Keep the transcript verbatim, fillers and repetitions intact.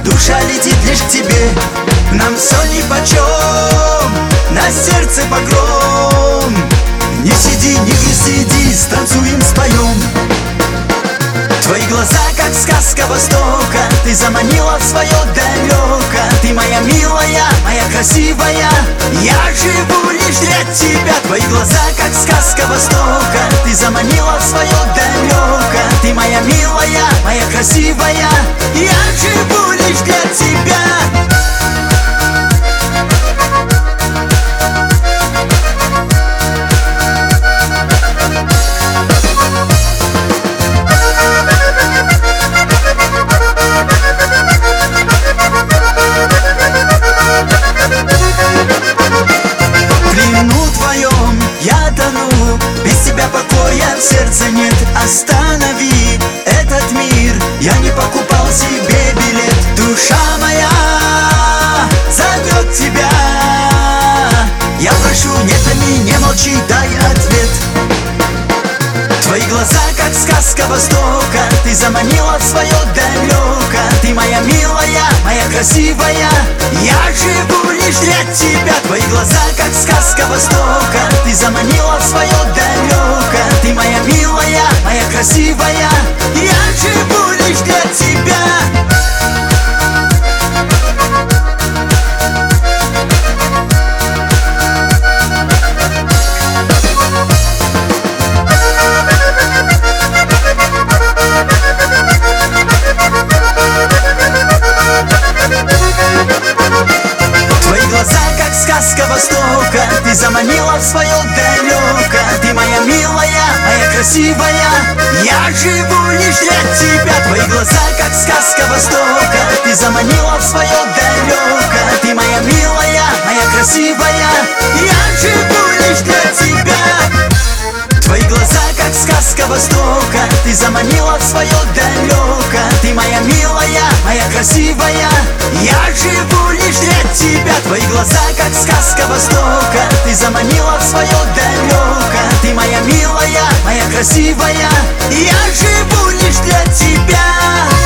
душа летит лишь к тебе. Нам все нипочем, на сердце погром. Не сиди, не грусти, иди, станцуем, споем. Твои глаза, как сказка Востока, ты заманила в свое далеко. Ты моя милая, моя красивая, я живу лишь для тебя. Твои глаза, как сказка Востока, ты заманила в свое далеко. Ты моя милая, моя красивая, я живу лишь для тебя. Я тону, без тебя покоя в сердце нет. Останови этот мир, я не покупал себе билет. Душа моя зовет тебя, я прошу, не томи, не молчи, дай ответ. Твои глаза, как сказка Востока, ты заманила в свое далеко. Ты моя милая, моя красивая, я живу лишь для тебя. Твои глаза, как сказка Востока, ты заманила в свое далеко. Ты моя милая, моя красивая, я живу лишь для тебя. Сказка Востока, ты заманила в свое далеко. Ты моя милая, моя красивая, я живу лишь для тебя. Твои глаза, как сказка Востока, ты заманила в свое далеко. Ты моя милая, моя красивая, я живу лишь для тебя. Твои глаза, как сказка Востока, ты заманила в свое далеко. Ты моя милая, моя красивая, я живу лишь для тебя. Твои глаза, как сказка Востока, ты заманила в свое далеко. Ты моя милая, моя красивая, я живу лишь для тебя.